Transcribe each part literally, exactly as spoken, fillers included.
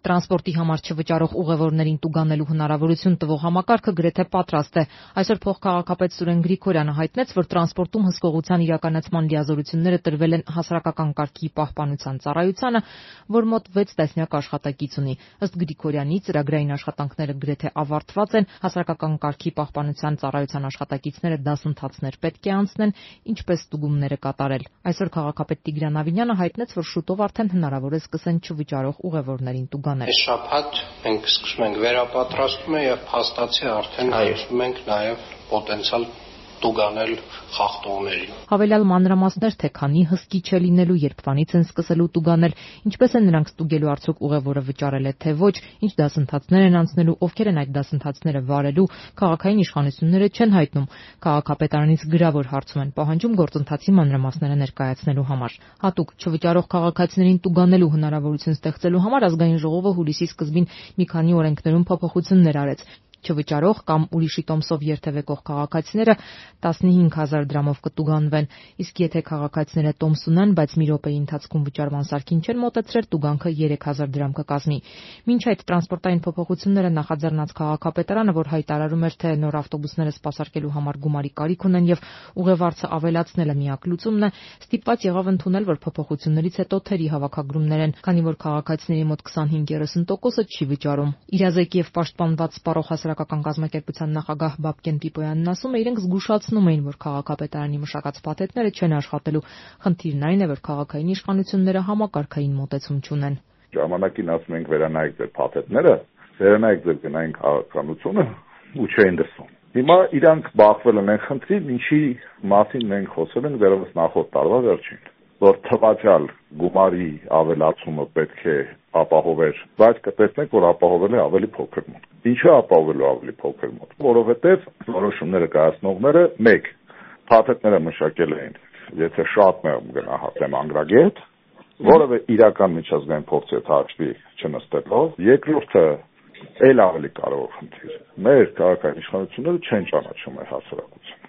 Տրանսպորտի համար չվճարող ուղևորներին տուգանելու հնարավորություն տվող համակարգը գրեթե պատրաստ է։ Այսօր փոխքաղաքապետ Սուրեն Գրիգորյանը հայտնեց, որ տրանսպորտում հսկողության իրականացման լիազորությունները տրվել են հասարակական կարգի պահպանության ծառայությանը, որ մոտ վեց տասնյակ աշխատակից ունի։ Ըստ Գրիգորյանի, ծրագրային աշխատանքները գրեթե ավարտված են, հասարակական կարգի պահպանության ծառայության աշխատակիցները դասընթացներ պետք է անցնեն, ինչպես ստուգումները կատարել։ Այսօր քաղաքապետ Տիգրան Ավինյանը հայտնեց, որ շուտով արդեն հնարավոր է սկսեն չվճարող ուղևորներին տուգանել։ Այս շաբաթ մենք սկսում ենք վերապատրաստումը եւ փաստացի արդեն հայտնում ենք նաեւ պոտենցիալ տուգանել խախտողներին։ Հավելյալ մանրամասներ, թե քանի հսկիչ է լինելու, երբվանից են սկսելու տուգանել, ինչպես են նրանք ստուգելու արդյոք ուղևորը վճարել է թե ոչ, ինչ դասընթացներ են անցնելու, ովքեր են այդ դասընթացները վարելու, քաղաքային իշխանությունները չեն հայտնում։ Քաղաքապետարանից գրավոր հարցում են պահանջում գործընթացի մանրամասները ներկայացնելու համար։ Հատուկ չվճարող քաղաքացիներին տուգանելու հնարավորություն ստեղծելու համար ազգային ժողովը հուլիսի սկզբին մի քանի օրենքներում փոփոխություններ արեց։ Չվճարող կամ ուրիշի տոմսով երթևեկող քաղաքացիները տասնհինգ հազար դրամով կտուգանվեն, իսկ եթե քաղաքացիները տոմս ունեն, բայց մի րոպեի ընթացքում վճարման սարքին չեն մոտեցրել, տուգանքը երեք հազար դրամ կկազմի։ Մինչ այդ տրանսպորտային փոփոխությունները նախաձեռնած քաղաքապետարանը, որ հայտարարում էր, թե նոր ավտոբուսները սպասարկելու համար գումարի կարիք ունեն եւ ուղևարցը ավելացնելը միակ լուծումն է, ստիպված եղավ ընդունել, որ փոփոխություններից հետո թերի հավաքագրումներ են, քանի որ քաղաքացիների մոտ քսանհինգ-երեսուն տոկոսը չի վճարում։ Իրազեկ եւ պաշտպանված սպառող հասարակական կազմակերպության նախագահ Բաբկեն Պիպոյանն ասում է, իրենք զգուշացնում էին, որ քաղաքապետարանի մշակած փաթեթները չեն աշխատելու։ Խնդիրն այն է, որ քաղաքային իշխանությունները համակարգային մոտեցում չունեն։ Ժամանակին ասում ենք վերանայեք ձեր փաթեթները, վերանայեք ձեր գնային քաղաքականությունը ու չէին դրսում։ Հիմա իրանք բախվել են այն խնդրին, ինչի մասին մենք խոսել ենք դեռևս նախորդ տարվա վերջին, որ թվաճալ գումարի ավելացումը պետք է ապահովել, բայց կտեսնենք, որ ապահովել է ավելի փոքր մոտ։ Ինչու ապահովելու ավելի փոքր մոտ, որովհետև որոշումները կայացնողները մեկ փաթեթները մշակել էին, եթե շատ մեղմ գնահատեմ անգրագետ, որևէ իրական միջազգային փորձի հետ հաշվի չնստելով, երկրորդը էլ ավելի կարևոր խնդիր։ Մեր քաղաքային իշխանությունները չեն ճանաչում այդ հասարակությունը։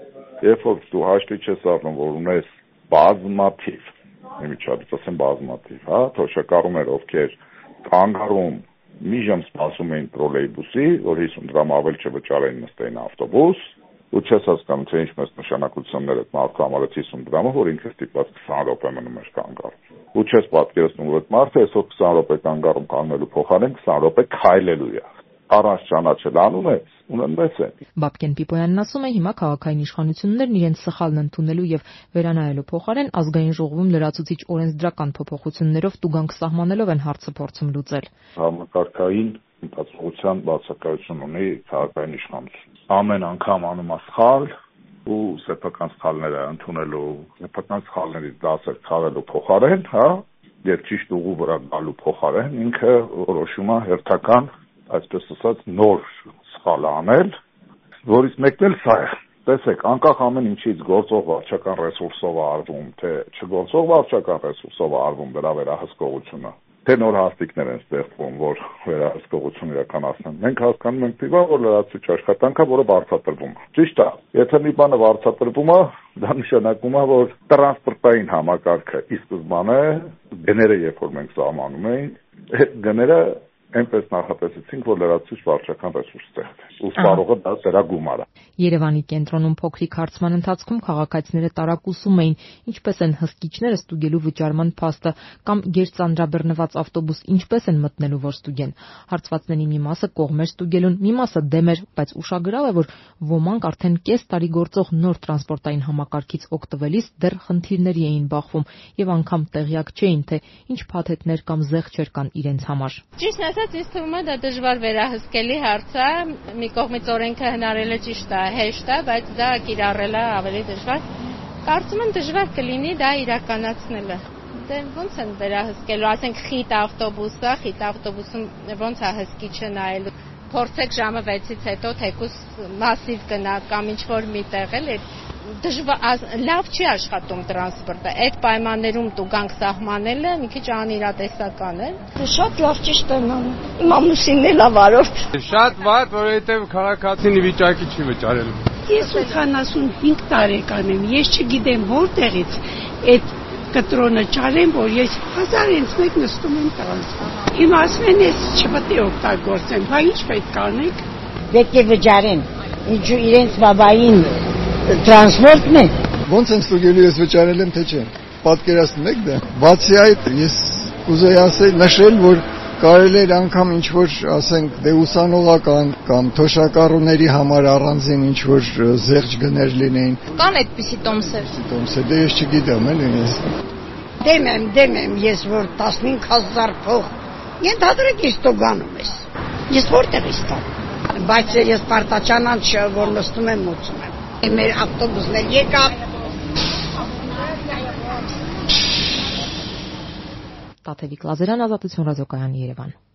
Երբ որ դու հաշվի չես առնում, որ ունես բազմաթիվ, իմիջիայլից ասեմ բազմաթիվ, հա, թոշակառուներ, ովքեր կանգառում մի ժամ սպասում էին տրոլեյբուսի, որ հիսուն դրամ ավել չվճարեն նստեին ավտոբուս, ու չես հասկանում, թե ինչպես նշանակություններ այդ մարդու համար հիսուն դրամը, որ ինքը ստիպված քսան րոպե մնում էր կանգառում։ Ու չես պատկերացնում, որ այդ մարդը այսօր քսան րոպե կանգառում կանգնելու փոխարեն քսան րոպե քայլելու է։ Առանց ճանաչել անունը ունեն մեծ է։ Բաբկեն Պիպոյանն ասում է, հիմա քաղաքային իշխանություններն իրենց սխալն ընդունելու եւ վերանայելու փոխարեն ազգային ժողովում լրացուցիչ օրենսդրական փոփոխություններով տուգանք սահմանելով են հարցը փորձում լուծել։ Համակարգային ընթացողության բացակայություն ունի քաղաքային իշխանությունը։ Ամեն անգամ անում է սխալ ու սեփական սխալները ընդունելու, սեփական սխալներից դասեր քաղելու փոխարեն, հա, եւ ճիշտ ուղու վրա գալու փոխարեն ինքը որոշում է հերթական, այսպես ասած, նոր սխալ անել, որից մեկն էլ սա է։ Տեսեք, անկախ ամեն ինչից գործող վարչական ռեսուրսով է արվում, թե չգործող վարչական ռեսուրսով է արվում դրա վերահսկողությունը, թե նոր հաստիկներ են ստեղծվում, որ վերահսկողություն իրականացնեն։ Մենք հասկանում ենք դիվա, որ լրացուցիչ աշխատանքը, որը վարձատրվում է։ Ճիշտ է, եթե մի բանը վարձատրվում է, դա նշանակում է, որ տրանսպորտային համակարգը ի սկզբանե գները, երբ որ մենք սահմանում ենք, այդ գները այնպես նախատեսեցինք, որ լրացուցիչ վարչական ռեսուրս ստեղծի։ Ու սպառողը դա դրա գումարը։ Երևանի կենտրոնում փոքրիկ հարցման ընթացքում քաղաքացիները տարակուսում էին, ինչպես են հսկիչները ստուգելու վճարման փաստը կամ գերծանրաբեռնված ավտոբուս ինչպես են մտնելու, որ ստուգեն։ Հարցվածների մի մասը կողմ էր ստուգելուն, մի մասը դեմ էր, բայց ուշագրավ է, որ ոմանք արդեն կես տարի գործող նոր տրանսպորտային համակարգից օգտվելիս դեռ խնդիրների էին բախվում եւ անգամ տեղյակ չէին, թե ինչ փաթեթներ կամ զեղչեր կան իրենց համար։ Ճիշտն ասած, ինձ թվում է դա դժվար վերահսկելի հարց է, մի կողմից օրենքը հնարել է ճիշտ է, հեշտ է, բայց դա կիրառելը ավելի դժվար։ Կարծում եմ դժվար կլինի դա իրականացնելը։ Դե ո՞նց են վերահսկելու, ասենք խիտ ավտոբուսը, խիտ ավտոբուսում ո՞նց է հսկիչը նայելու։ Փորձեք ժամը վեցից հետո թեկուզ մասիվ գնա կամ ինչ-որ միտեղ էլ դժվար, լավ չի աշխատում տրանսպորտը։ Այդ պայմաններում տուգանք սահմանելը մի քիչ անիրատեսական է։ Շատ լավ, ճիշտ եմ անում։ Իմ ամուսինն էլ է վարորդ։ Շատ վատ, որովհետև քաղաքացին ի վիճակի չի վճարելու։ Ես ութանասունհինգ տարեկան եմ, ես չգիտեմ որտեղից այդ կտրոնը չարեմ, որ ես հազար ինձ մեկ նստում եմ տրանսպորտ։ Հիմա ասում են, ես չպետք է օգտագործեմ, բա ինչ պետք անեք։ Պետք է վճարեն, ինչու իրենց բաբային տրանսպորտն է։ Ոնց են ստուգելու ես վճարել եմ, թե չէ։ Պատկերացնում եք դա։ Բացի այդ, ես կուզեի ասել, նշել, որ կարելի էր անգամ ինչ-որ, ասենք, դե ուսանողական կամ թոշակառուների համար առանձին ինչ-որ զեղչ գներ լինեին։ Կան այդպիսի տոմսեր։ Տոմսեր, դե ես չգիտեմ, էլի ես։ Դեմ եմ, դեմ եմ, ես որ տասնհինգ հազար փող, ենթադրեք ես տոգանում ես։ Ես որտեղ ես տամ։ Բայց ես պարտաճանան չէ, որ նստում եմ մոծում եմ։ Մեր ավտոբուսն էլ եկավ։ Տաթևիկ Լազարյան, Ազատություն ռադիոկայանի, Երևան։